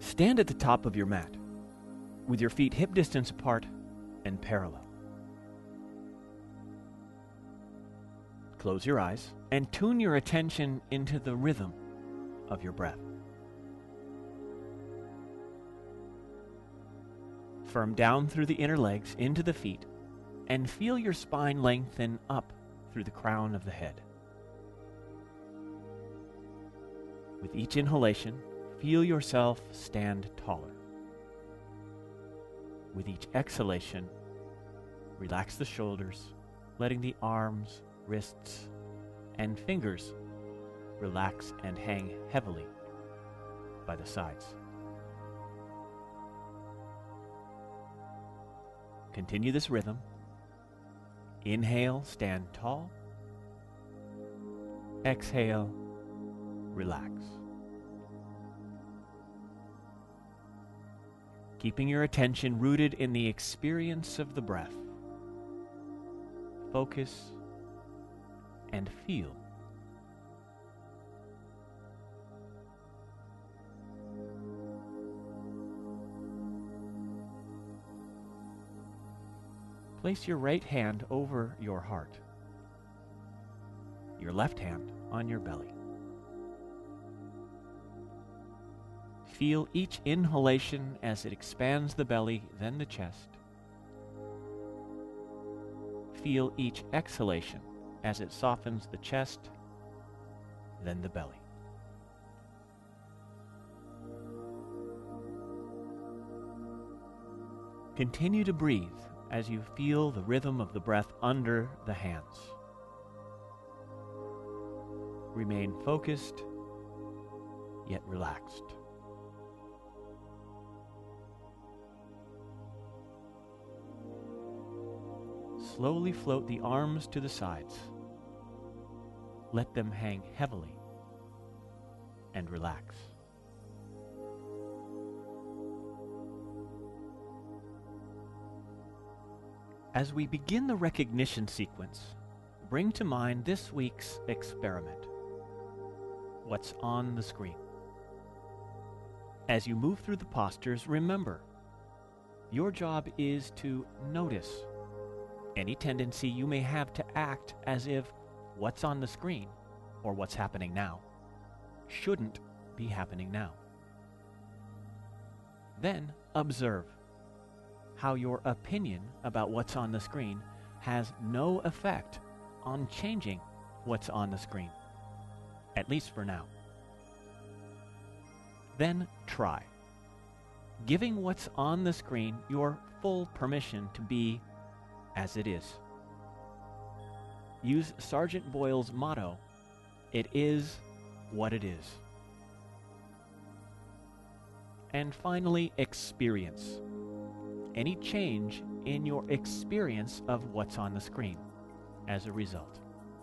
Stand at the top of your mat, with your feet hip distance apart and parallel. Close your eyes and tune your attention into the rhythm of your breath. Firm down through the inner legs into the feet and feel your spine lengthen up through the crown of the head. With each inhalation, feel yourself stand taller. With each exhalation, relax the shoulders, letting the arms, wrists, and fingers relax and hang heavily by the sides. Continue this rhythm. Inhale, stand tall. Exhale, relax. Keeping your attention rooted in the experience of the breath. Focus and feel. Place your right hand over your heart, your left hand on your belly. Feel each inhalation as it expands the belly, then the chest. Feel each exhalation as it softens the chest, then the belly. Continue to breathe as you feel the rhythm of the breath under the hands. Remain focused, yet relaxed. Slowly float the arms to the sides. Let them hang heavily and relax. As we begin the recognition sequence, bring to mind this week's experiment. What's on the screen? As you move through the postures, remember, your job is to notice any tendency you may have to act as if what's on the screen, or what's happening now, shouldn't be happening now. Then observe how your opinion about what's on the screen has no effect on changing what's on the screen, at least for now. Then try, giving what's on the screen your full permission to be as it is. Use Sergeant Boyle's motto, "It is what it is." And finally, experience any change in your experience of what's on the screen as a result.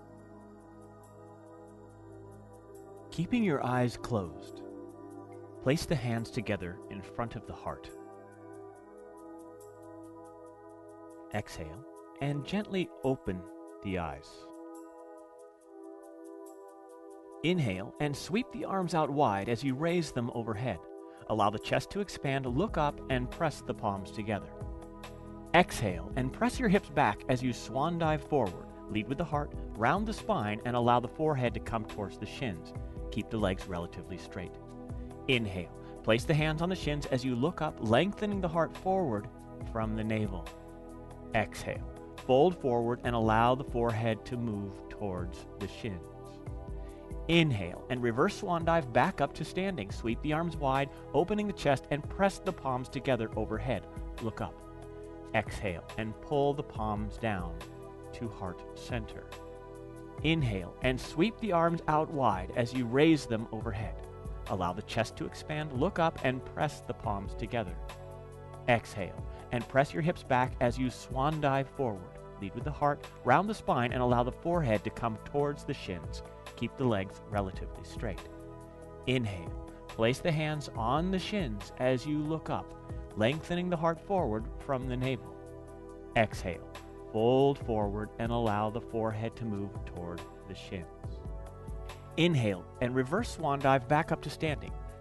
Keeping your eyes closed, place the hands together in front of the heart. Exhale and gently open the eyes. Inhale and sweep the arms out wide as you raise them overhead. Allow the chest to expand, look up, and press the palms together. Exhale and press your hips back as you swan dive forward. Lead with the heart, round the spine, and allow the forehead to come towards the shins. Keep the legs relatively straight. Inhale. Place the hands on the shins as you look up, lengthening the heart forward from the navel. Exhale. Fold forward and allow the forehead to move towards the shins. Inhale and reverse swan dive back up to standing. Sweep the arms wide, opening the chest, and press the palms together overhead. Look up. Exhale and pull the palms down to heart center. Inhale and sweep the arms out wide as you raise them overhead. Allow the chest to expand, look up, and press the palms together. Exhale and press your hips back as you swan dive forward. Lead with the heart, round the spine, and allow the forehead to come towards the shins. Keep the legs relatively straight. Inhale. Place the hands on the shins as you look up, lengthening the heart forward from the navel. Exhale. Fold forward and allow the forehead to move toward the shins. Inhale and reverse swan dive back up to standing.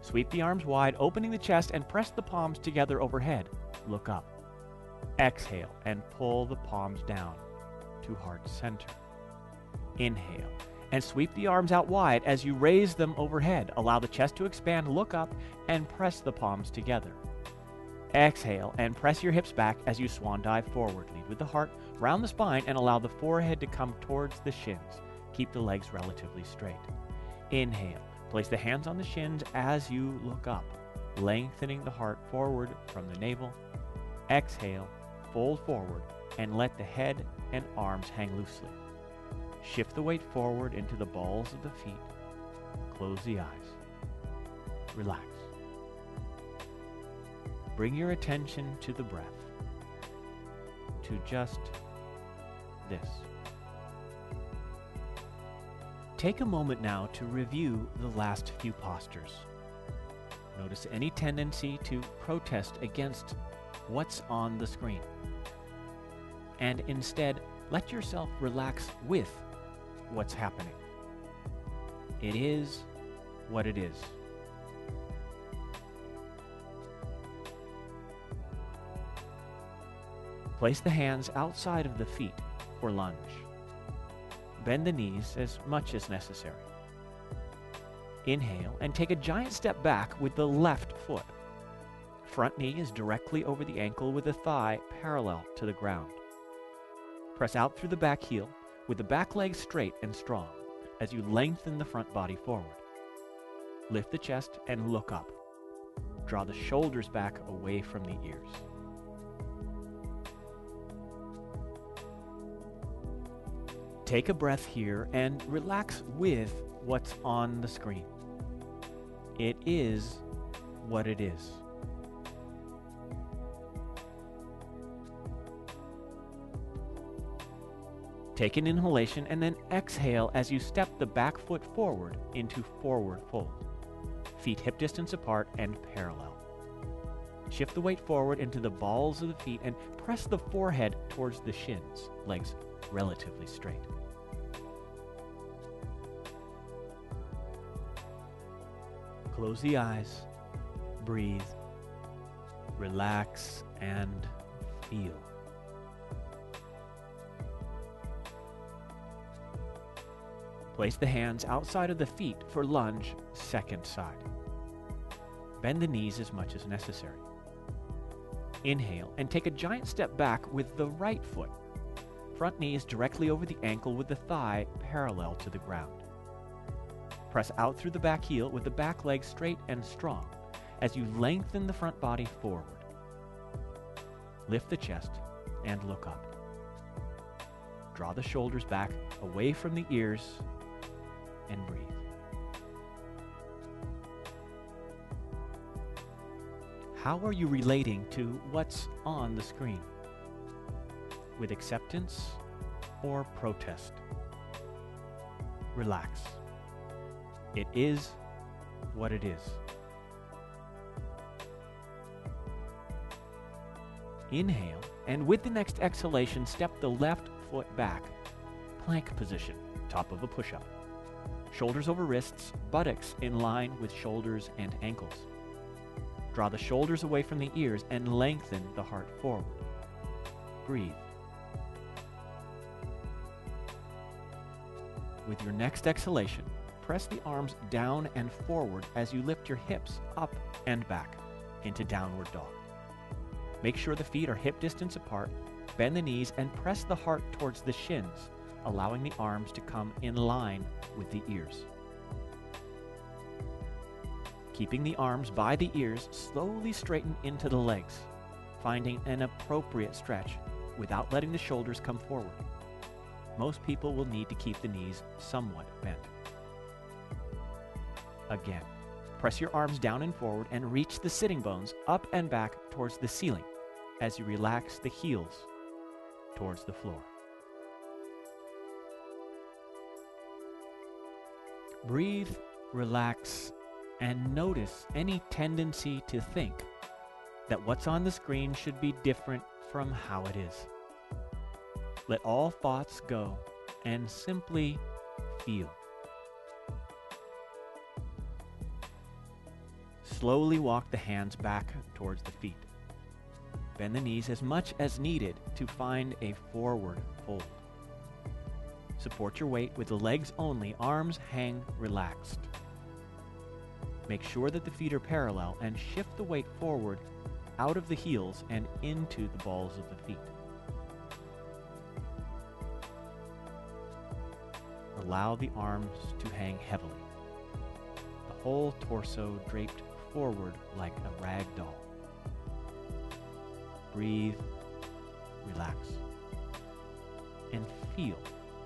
Sweep the arms wide, opening the chest, and press the palms together overhead. Look up. Exhale and pull the palms down to heart center. Inhale and sweep the arms out wide as you raise them overhead. Allow the chest to expand, look up, and press the palms together. Exhale and press your hips back as you swan dive forward. Lead with the heart, round the spine, and allow the forehead to come towards the shins. Keep the legs relatively straight. Inhale. Place the hands on the shins as you look up, lengthening the heart forward from the navel. Exhale, fold forward, and let the head and arms hang loosely. Shift the weight forward into the balls of the feet. Close the eyes. Relax. Bring your attention to the breath, to just this. Take a moment now to review the last few postures. Notice any tendency to protest against what's on the screen. And instead, let yourself relax with what's happening. It is what it is. Place the hands outside of the feet for lunge. Bend the knees as much as necessary. Inhale and take a giant step back with the left foot. Front knee is directly over the ankle with the thigh parallel to the ground. Press out through the back heel with the back leg straight and strong as you lengthen the front body forward. Lift the chest and look up. Draw the shoulders back away from the ears. Take a breath here and relax with what's on the screen. It is what it is. Take an inhalation and then exhale as you step the back foot forward into forward fold. Feet hip distance apart and parallel. Shift the weight forward into the balls of the feet and press the forehead towards the shins, legs relatively straight. Close the eyes, breathe, relax, and feel. Place the hands outside of the feet for lunge, second side. Bend the knees as much as necessary. Inhale and take a giant step back with the right foot. Front knee is directly over the ankle with the thigh parallel to the ground. Press out through the back heel with the back leg straight and strong as you lengthen the front body forward. Lift the chest and look up. Draw the shoulders back away from the ears and breathe. How are you relating to what's on the screen? With acceptance or protest? Relax. It is what it is. Inhale, and with the next exhalation, step the left foot back. Plank position, top of a push-up. Shoulders over wrists, buttocks in line with shoulders and ankles. Draw the shoulders away from the ears and lengthen the heart forward. Breathe. With your next exhalation, press the arms down and forward as you lift your hips up and back into downward dog. Make sure the feet are hip distance apart, bend the knees, and press the heart towards the shins, allowing the arms to come in line with the ears. Keeping the arms by the ears, slowly straighten into the legs, finding an appropriate stretch without letting the shoulders come forward. Most people will need to keep the knees somewhat bent. Again, press your arms down and forward and reach the sitting bones up and back towards the ceiling as you relax the heels towards the floor. Breathe, relax, and notice any tendency to think that what's on the screen should be different from how it is. Let all thoughts go and simply feel. Slowly walk the hands back towards the feet. Bend the knees as much as needed to find a forward fold. Support your weight with the legs only, arms hang relaxed. Make sure that the feet are parallel and shift the weight forward out of the heels and into the balls of the feet. Allow the arms to hang heavily. The whole torso draped forward like a rag doll. Breathe, relax, and feel.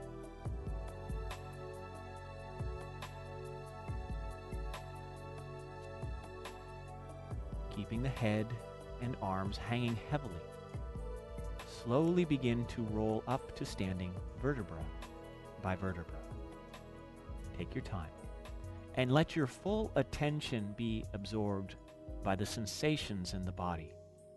Keeping the head and arms hanging heavily, slowly begin to roll up to standing vertebra by vertebra. Take your time and let your full attention be absorbed by the sensations in the body.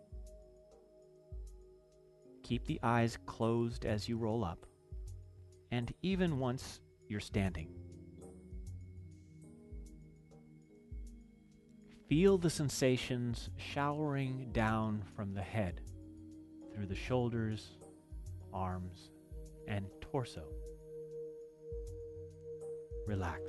Keep the eyes closed as you roll up, and even once you're standing. Feel the sensations showering down from the head, through the shoulders, arms, and torso. Relax.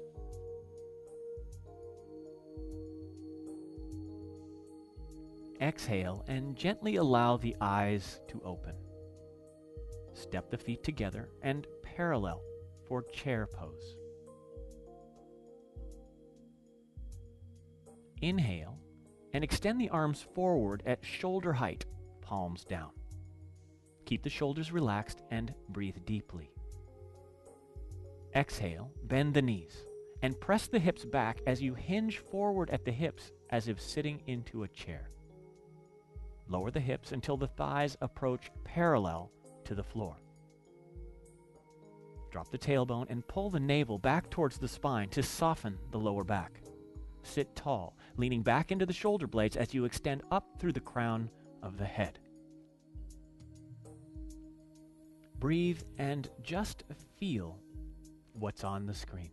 Exhale and gently allow the eyes to open. Step the feet together and parallel for chair pose. Inhale and extend the arms forward at shoulder height, palms down. Keep the shoulders relaxed and breathe deeply. Exhale, bend the knees and press the hips back as you hinge forward at the hips as if sitting into a chair. Lower the hips until the thighs approach parallel to the floor. Drop the tailbone and pull the navel back towards the spine to soften the lower back. Sit tall, leaning back into the shoulder blades as you extend up through the crown of the head. Breathe and just feel what's on the screen.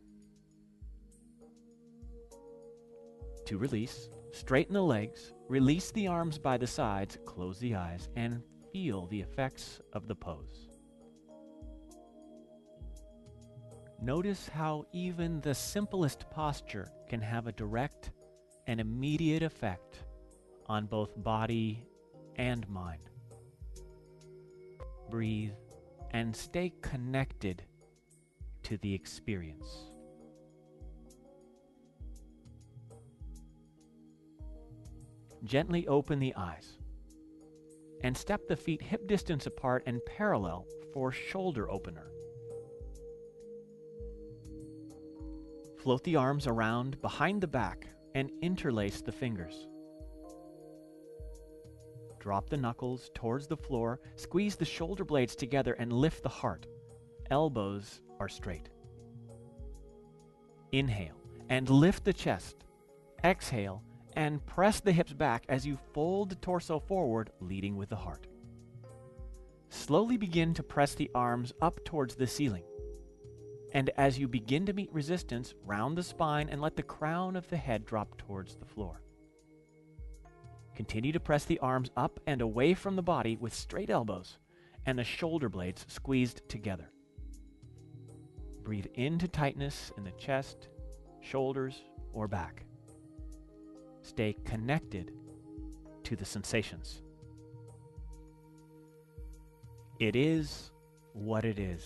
To release, straighten the legs, release the arms by the sides, close the eyes, and feel the effects of the pose. Notice how even the simplest posture can have a direct and immediate effect on both body and mind. Breathe and stay connected to the experience. Gently open the eyes and step the feet hip distance apart and parallel for shoulder opener. Float the arms around behind the back and interlace the fingers. Drop the knuckles towards the floor, squeeze the shoulder blades together and lift the heart. Elbows are straight. Inhale and lift the chest. Exhale and press the hips back as you fold the torso forward, leading with the heart. Slowly begin to press the arms up towards the ceiling. And as you begin to meet resistance, round the spine and let the crown of the head drop towards the floor. Continue to press the arms up and away from the body with straight elbows and the shoulder blades squeezed together. Breathe into tightness in the chest, shoulders, or back. Stay connected to the sensations. It is what it is.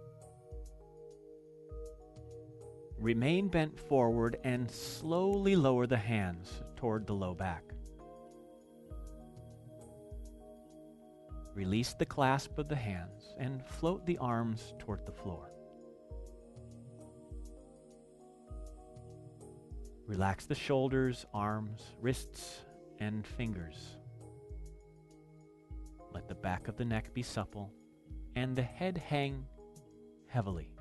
Remain bent forward and slowly lower the hands toward the low back. Release the clasp of the hands and float the arms toward the floor. Relax the shoulders, arms, wrists, and fingers. Let the back of the neck be supple and the head hang heavily.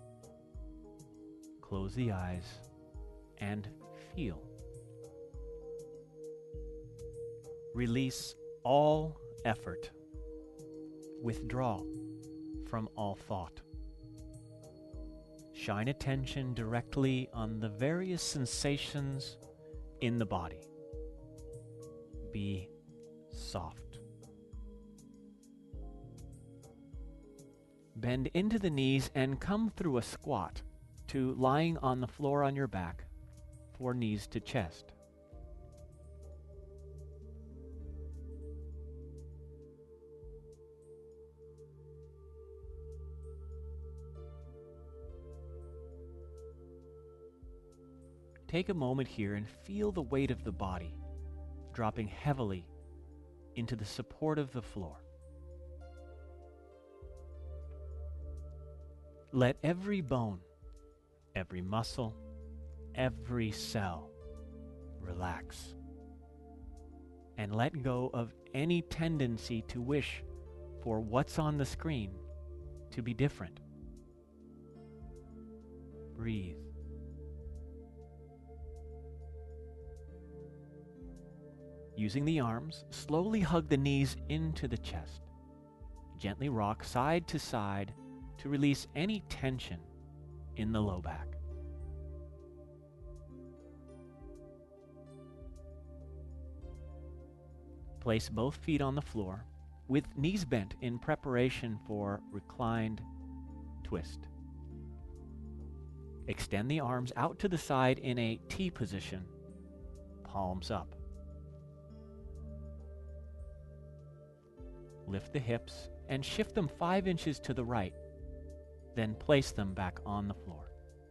Close the eyes and feel. Release all effort. Withdraw from all thought. Shine attention directly on the various sensations in the body. Be soft. Bend into the knees and come through a squat to lying on the floor on your back for knees to chest. Take a moment here and feel the weight of the body dropping heavily into the support of the floor. Let every bone, every muscle, every cell relax. And let go of any tendency to wish for what's on the screen to be different. Breathe. Using the arms, slowly hug the knees into the chest. Gently rock side to side to release any tension in the low back. Place both feet on the floor with knees bent in preparation for reclined twist. Extend the arms out to the side in a T position, palms up. Lift the hips and shift them 5 inches to the right, then place them back on the floor.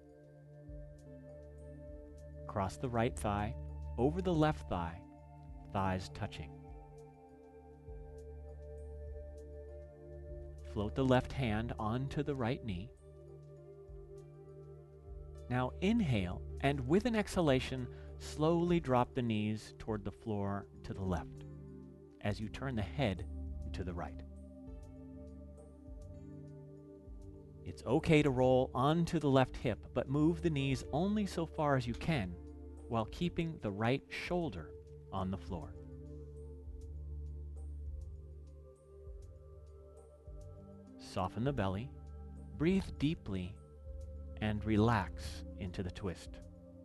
Cross the right thigh over the left thigh, thighs touching. Float the left hand onto the right knee. Now inhale, and with an exhalation, slowly drop the knees toward the floor to the left as you turn the head to the right. It's okay to roll onto the left hip, but move the knees only so far as you can while keeping the right shoulder on the floor. Soften the belly, breathe deeply, and relax into the twist.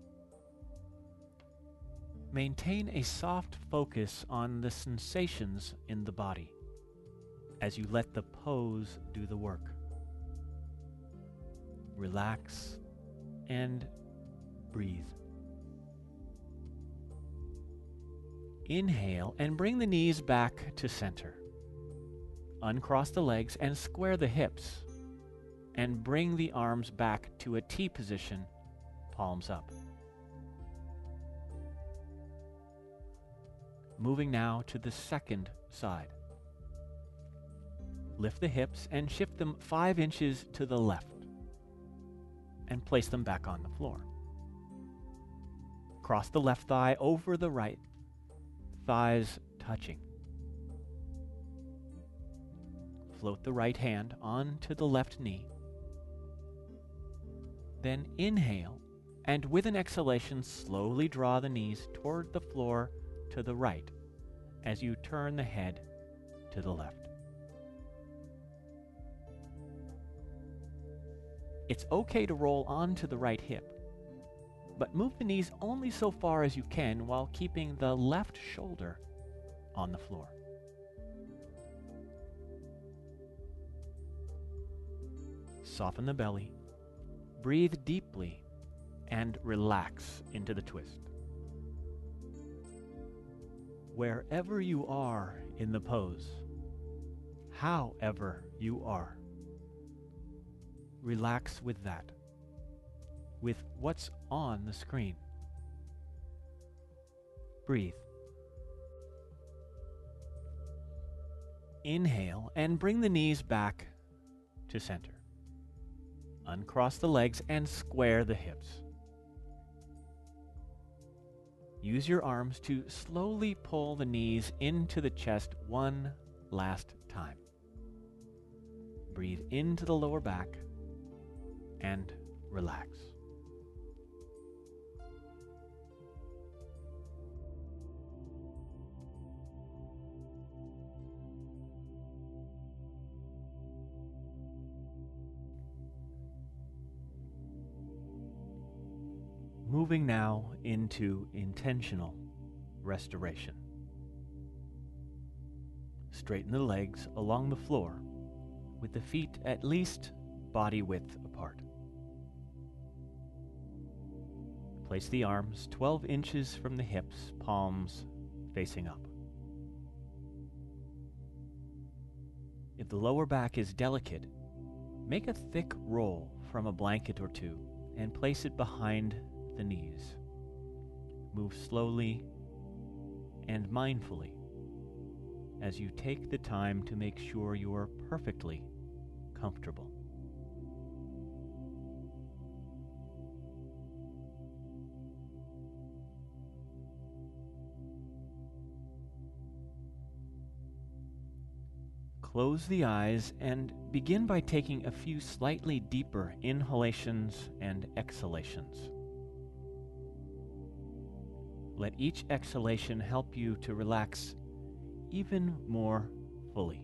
Maintain a soft focus on the sensations in the body as you let the pose do the work. Relax and breathe. Inhale and bring the knees back to center. Uncross the legs and square the hips, and bring the arms back to a T position, palms up. Moving now to the second side. Lift the hips and shift them 5 inches to the left, and place them back on the floor. Cross the left thigh over the right, thighs touching. Float the right hand onto the left knee. Then inhale, and with an exhalation, slowly draw the knees toward the floor to the right as you turn the head to the left. It's okay to roll onto the right hip, but move the knees only so far as you can while keeping the left shoulder on the floor. Soften the belly, breathe deeply, and relax into the twist. Wherever you are in the pose, however you are, relax with that, with what's on the screen. Breathe. Inhale and bring the knees back to center. Uncross the legs and square the hips. Use your arms to slowly pull the knees into the chest one last time. Breathe into the lower back and relax. moving now into intentional restoration. Straighten the legs along the floor, with the feet at least body width apart. Place the arms 12 inches from the hips, palms facing up. If the lower back is delicate, make a thick roll from a blanket or two and place it behind the knees. Move slowly and mindfully as you take the time to make sure you are perfectly comfortable. Close the eyes and begin by taking a few slightly deeper inhalations and exhalations. Let each exhalation help you to relax even more fully.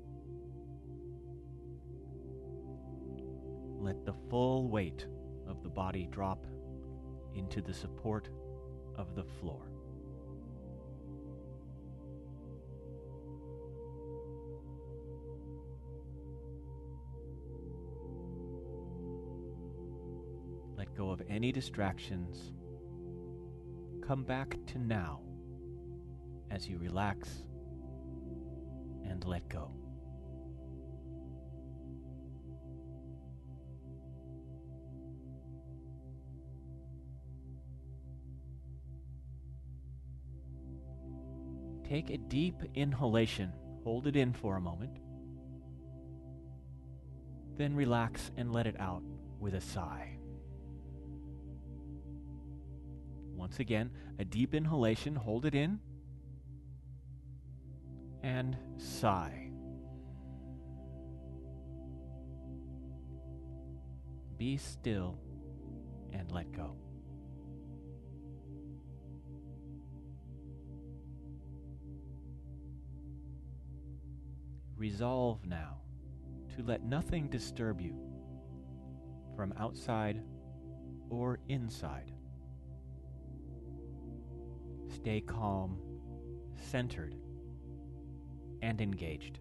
Let the full weight of the body drop into the support of the floor. Let go of any distractions. Come back to now as you relax and let go. Take a deep inhalation. Hold it in for a moment. Then relax and let it out with a sigh. Once again, a deep inhalation, hold it in, and sigh. Be still and let go. Resolve now to let nothing disturb you from outside or inside. Stay calm, centered, and engaged.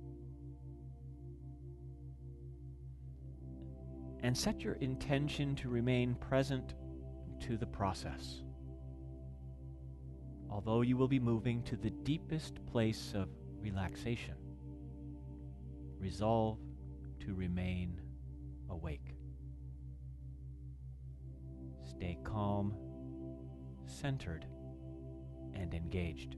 And set your intention to remain present to the process. Although you will be moving to the deepest place of relaxation, resolve to remain awake. Stay calm, centered, and engaged.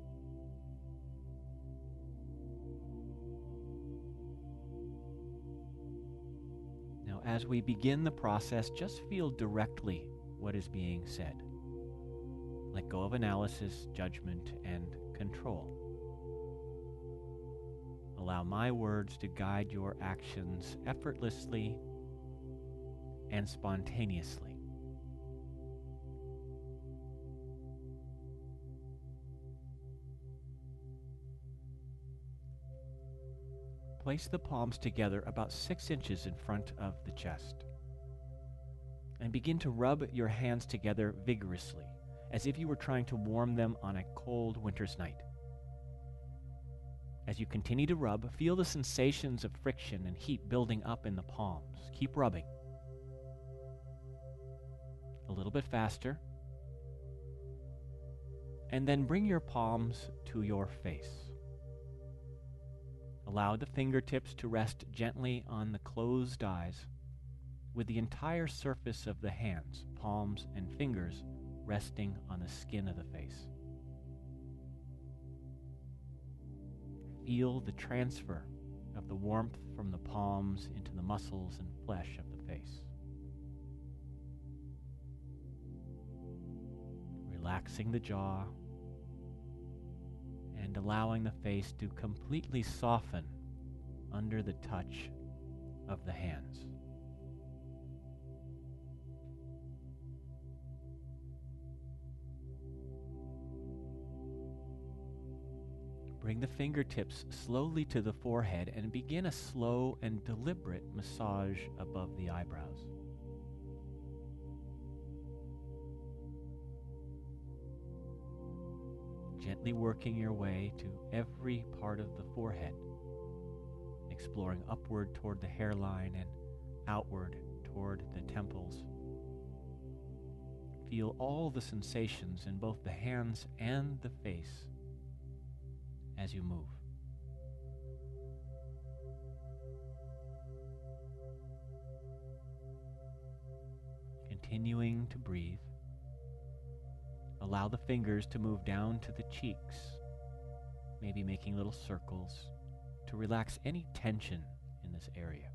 Now, as we begin the process, just feel directly what is being said. Let go of analysis, judgment, and control. Allow my words to guide your actions effortlessly and spontaneously. Place the palms together about 6 inches in front of the chest. And begin to rub your hands together vigorously, as if you were trying to warm them on a cold winter's night. As you continue to rub, feel the sensations of friction and heat building up in the palms. Keep rubbing. A little bit faster. And then bring your palms to your face. Allow the fingertips to rest gently on the closed eyes, with the entire surface of the hands, palms, and fingers resting on the skin of the face. Feel the transfer of the warmth from the palms into the muscles and flesh of the face. Relaxing the jaw and allowing the face to completely soften under the touch of the hands. Bring the fingertips slowly to the forehead and begin a slow and deliberate massage above the eyebrows. gently working your way to every part of the forehead, exploring upward toward the hairline and outward toward the temples. Feel all the sensations in both the hands and the face as you move. Continuing to breathe, allow the fingers to move down to the cheeks, maybe making little circles to relax any tension in this area.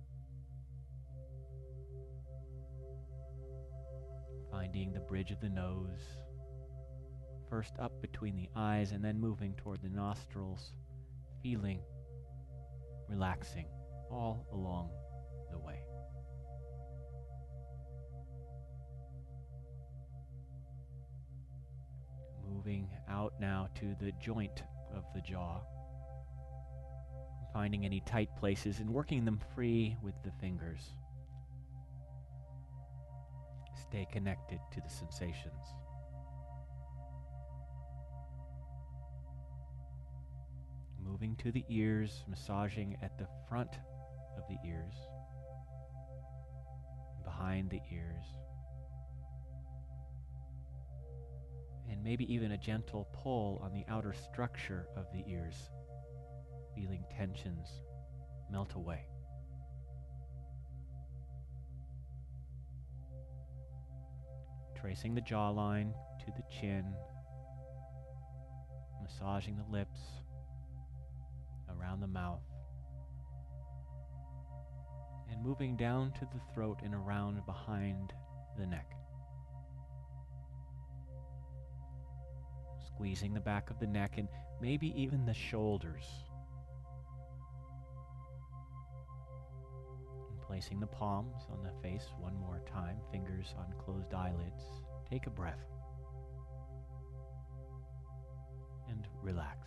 Finding the bridge of the nose, first up between the eyes and then moving toward the nostrils, feeling, relaxing all along the way. Moving out now to the joint of the jaw, finding any tight places and working them free with the fingers. Stay connected to the sensations. Moving to the ears, massaging at the front of the ears, behind the ears, and maybe even a gentle pull on the outer structure of the ears, feeling tensions melt away. Tracing the jawline to the chin, massaging the lips, around the mouth, and moving down to the throat and around behind the neck. Squeezing the back of the neck and maybe even the shoulders. And placing the palms on the face one more time, fingers on closed eyelids. Take a breath and relax.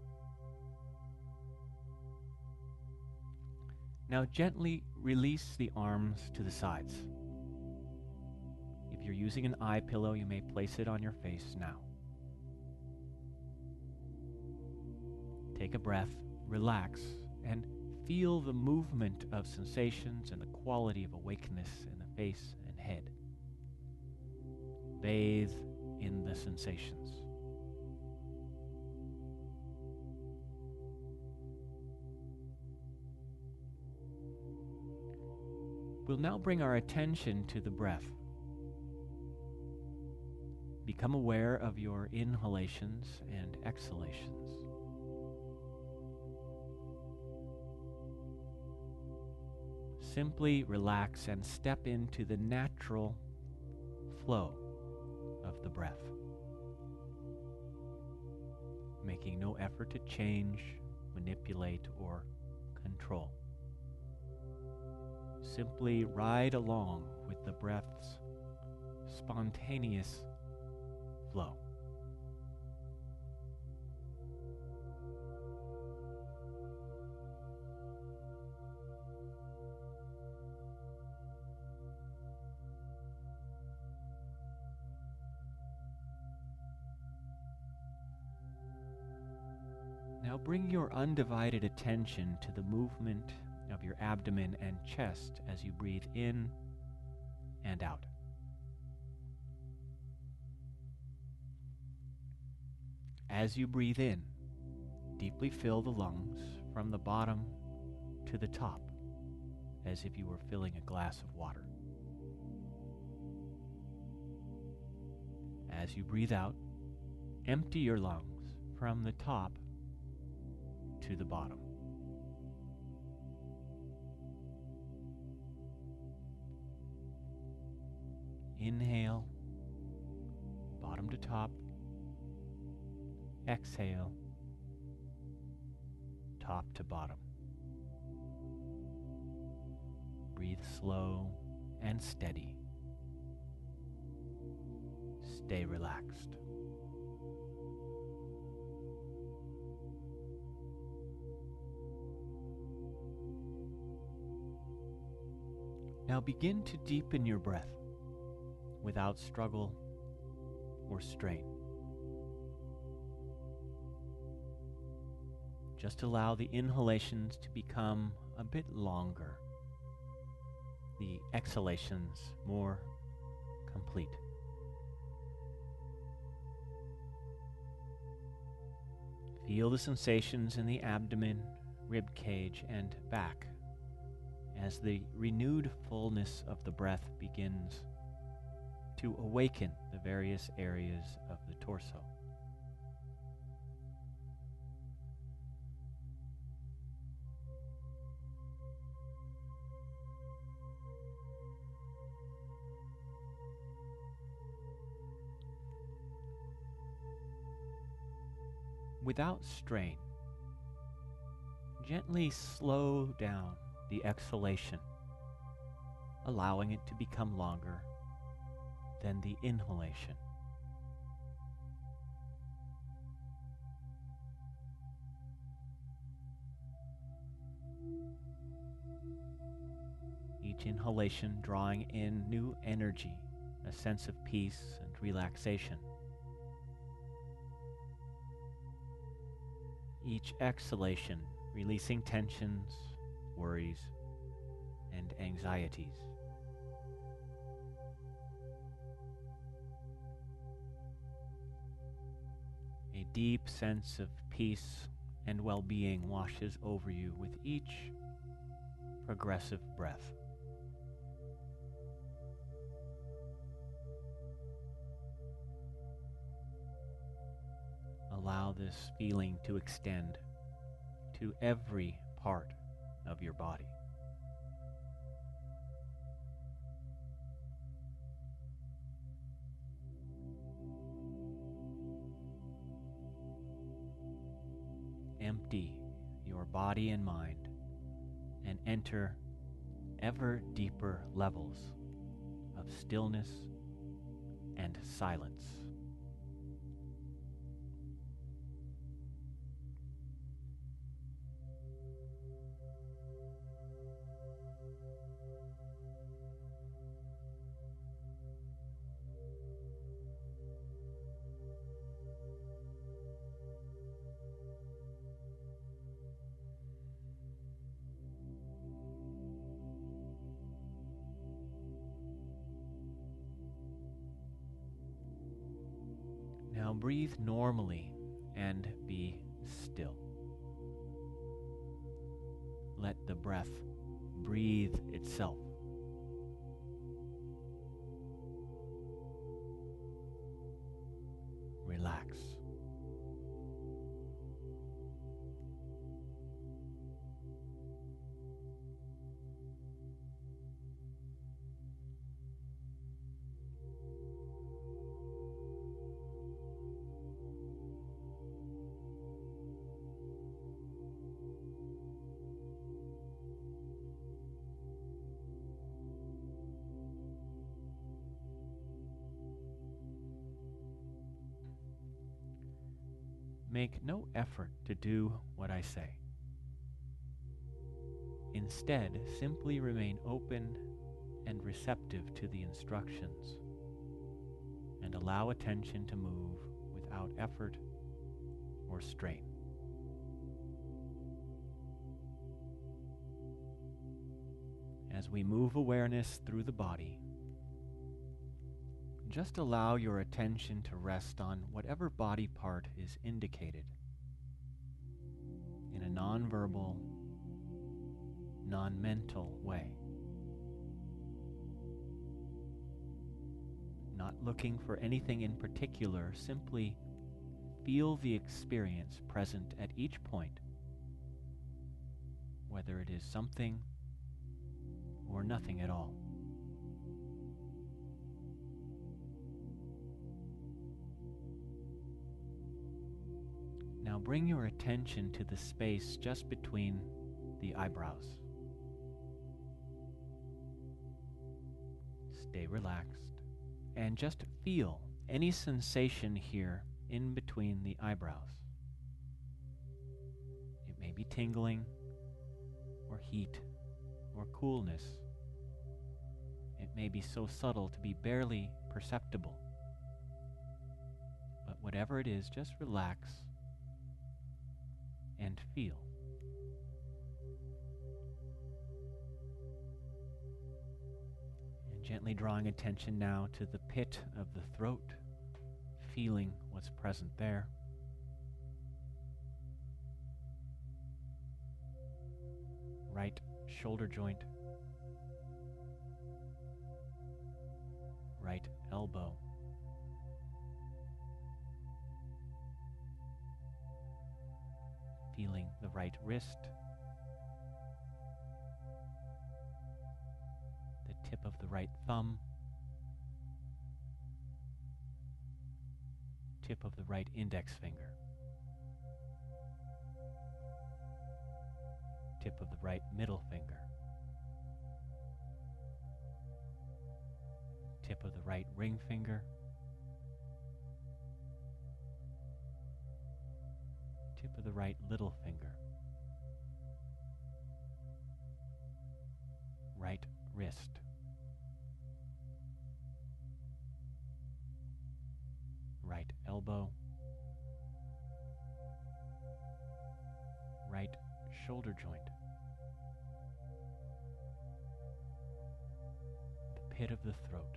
Now gently release the arms to the sides. If you're using an eye pillow, you may place it on your face now. Take a breath, relax, and feel the movement of sensations and the quality of awakeness in the face and head. Bathe in the sensations. We'll now bring our attention to the breath. Become aware of your inhalations and exhalations. Simply relax and step into the natural flow of the breath, making no effort to change, manipulate, or control. Simply ride along with the breath's spontaneous flow. Now bring your undivided attention to the movement of your abdomen and chest as you breathe in and out. As you breathe in, deeply fill the lungs from the bottom to the top, as if you were filling a glass of water. As you breathe out, empty your lungs from the top to the bottom. Inhale, bottom to top. Exhale, top to bottom. Breathe slow and steady. Stay relaxed. Now begin to deepen your breath without struggle or strain. Just allow the inhalations to become a bit longer, the exhalations more complete. Feel the sensations in the abdomen, rib cage, and back as the renewed fullness of the breath begins to awaken the various areas of the torso. Without strain, gently slow down the exhalation, allowing it to become longer than the inhalation. Each inhalation drawing in new energy, a sense of peace and relaxation. Each exhalation releasing tensions, worries, and anxieties. A deep sense of peace and well-being washes over you with each progressive breath. Allow this feeling to extend to every part of your body. Empty your body and mind and enter ever deeper levels of stillness and silence. Now breathe normally and be still. Let the breath breathe itself. Relax. Make no effort to do what I say. Instead, simply remain open and receptive to the instructions, and allow attention to move without effort or strain. As we move awareness through the body, just allow your attention to rest on whatever body part is indicated in a non-verbal, non-mental way. Not looking for anything in particular, simply feel the experience present at each point, whether it is something or nothing at all. Now bring your attention to the space just between the eyebrows. Stay relaxed and just feel any sensation here in between the eyebrows. It may be tingling or heat or coolness. It may be so subtle to be barely perceptible. But whatever it is, just relax and feel. And gently drawing attention now to the pit of the throat, feeling what's present there. Right shoulder joint, right elbow, feeling the right wrist, the tip of the right thumb, tip of the right index finger, tip of the right middle finger, tip of the right ring finger, tip of the right little finger, right wrist, right elbow, right shoulder joint, the pit of the throat,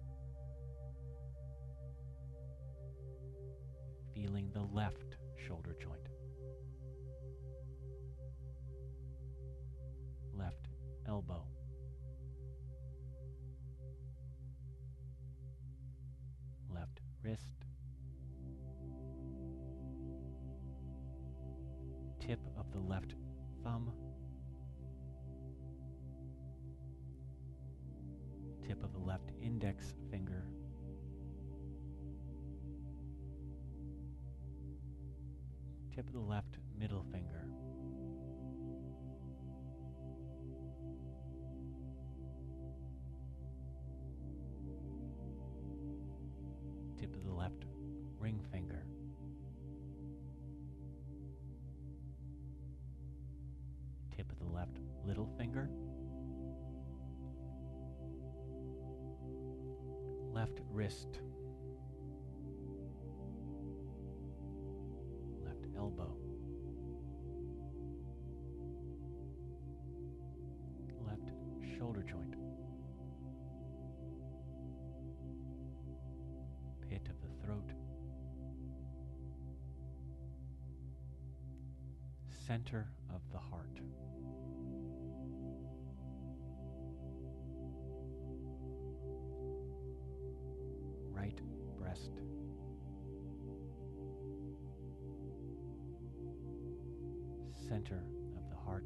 feeling the left shoulder joint, left elbow, left wrist, tip of the left thumb, tip of the left index finger, tip of the left middle finger, tip of the left ring finger, tip of the left little finger, left wrist, left elbow, left shoulder joint, pit of the throat, center of the heart. Right breast, center of the heart,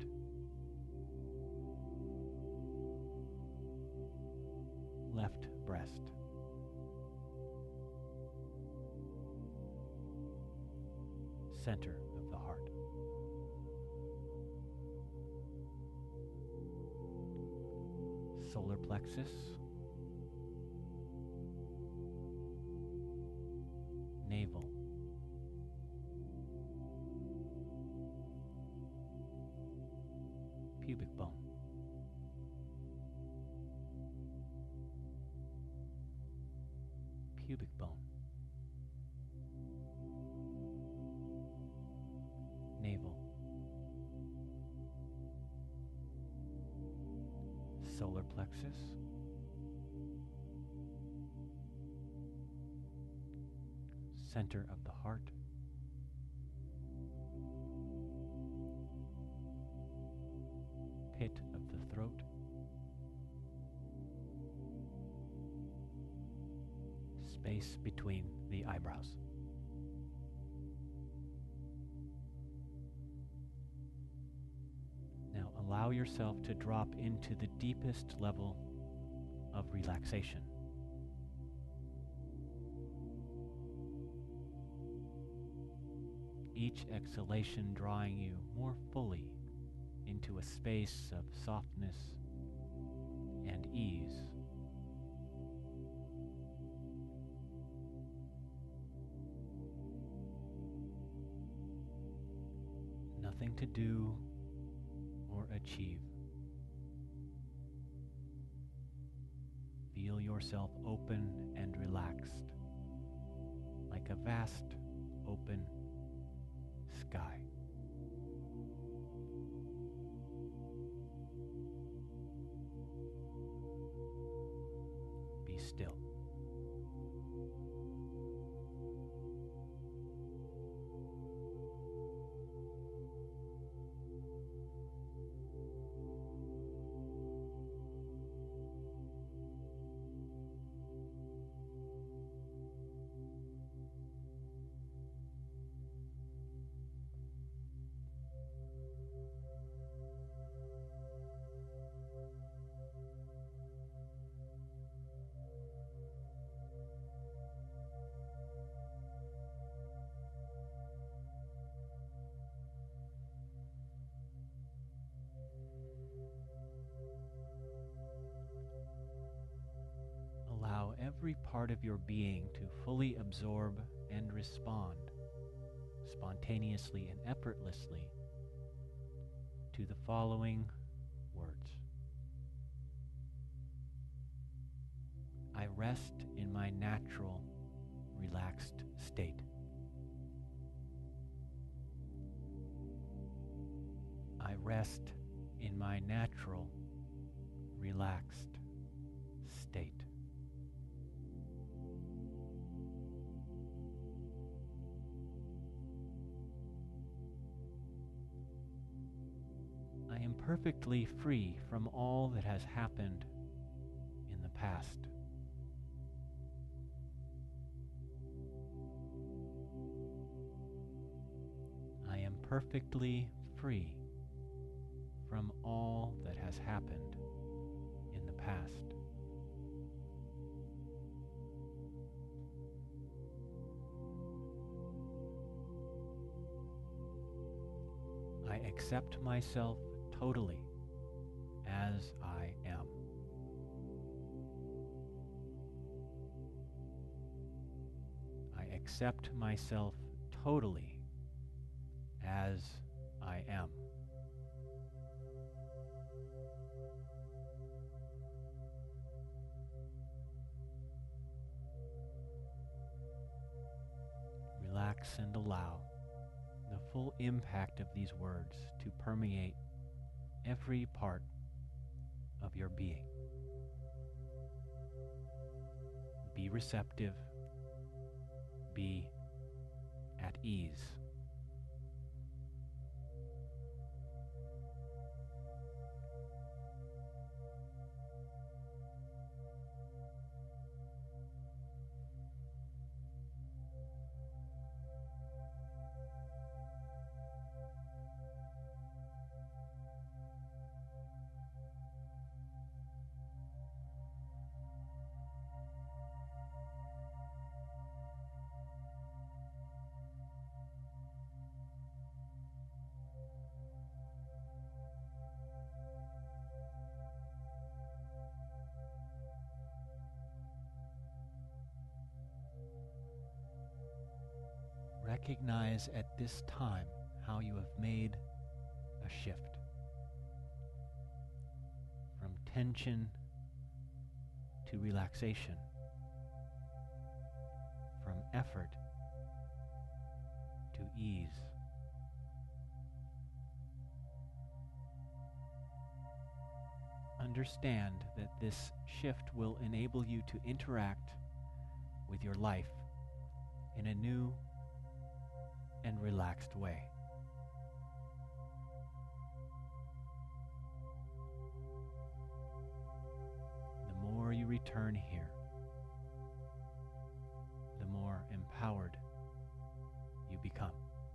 left breast, center of the heart, solar plexus, navel, pubic bone, pubic bone, navel, solar plexus, center of the heart, pit of the throat, space between the eyebrows. Now allow yourself to drop into the deepest level of relaxation. Each exhalation drawing you more fully into a space of softness and ease. Nothing to do or achieve. Feel yourself open and relaxed, like a vast open sky. every part of your being to fully absorb and respond spontaneously and effortlessly to the following words. I rest in my natural, relaxed state. I rest in my natural, relaxed state. I am perfectly free from all that has happened in the past. I am perfectly free from all that has happened in the past. I accept myself totally as I am. I accept myself totally as I am. Relax and allow the full impact of these words to permeate every part of your being. Be receptive. Be at ease. Recognize at this time how you have made a shift from tension to relaxation, from effort to ease. Understand that this shift will enable you to interact with your life in a new and relaxed way. The more you return here, the more empowered you become.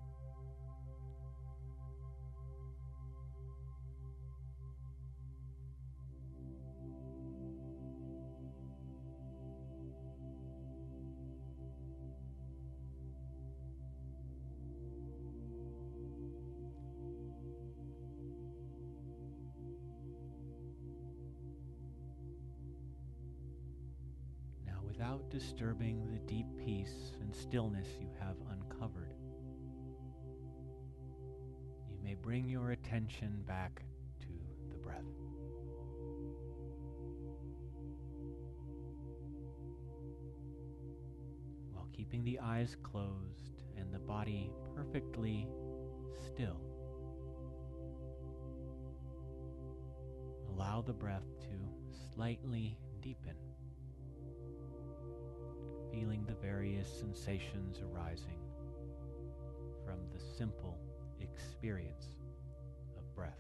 Without disturbing the deep peace and stillness you have uncovered, you may bring your attention back to the breath. While keeping the eyes closed and the body perfectly still, allow the breath to slightly deepen, feeling the various sensations arising from the simple experience of breath.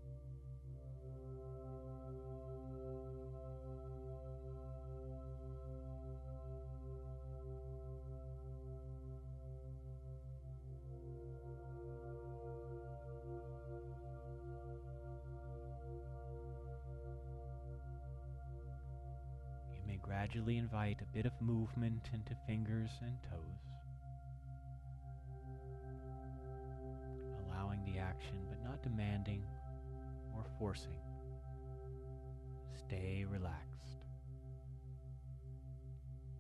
Gradually invite a bit of movement into fingers and toes, allowing the action but not demanding or forcing. Stay relaxed.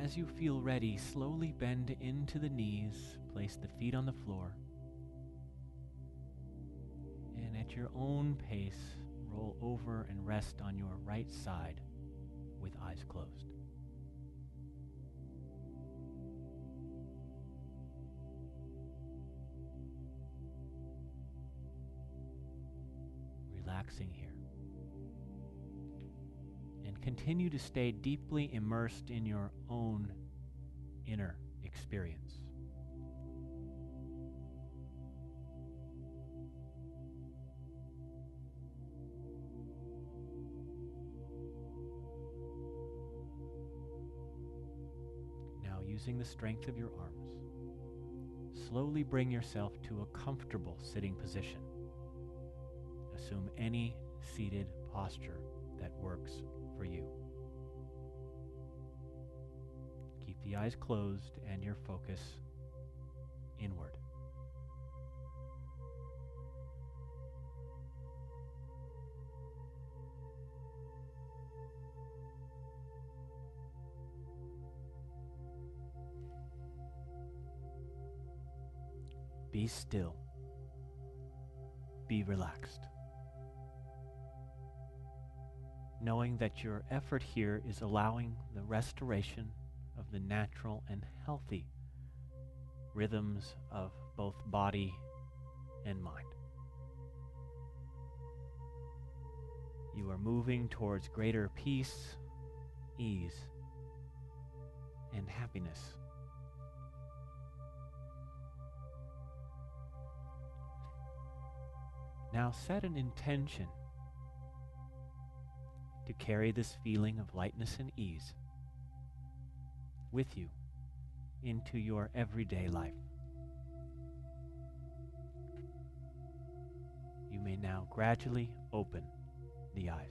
as you feel ready, slowly bend into the knees, place the feet on the floor, and at your own pace, roll over and rest on your right side with eyes closed. Relaxing here. And continue to stay deeply immersed in your own inner experience. Now, using the strength of your arms, slowly bring yourself to a comfortable sitting position. Assume any seated posture that works for you. Keep the eyes closed and your focus inward. Be still. Be relaxed. Knowing that your effort here is allowing the restoration of the natural and healthy rhythms of both body and mind. You are moving towards greater peace, ease, and happiness. Now set an intention to carry this feeling of lightness and ease with you into your everyday life. You may now gradually open the eyes.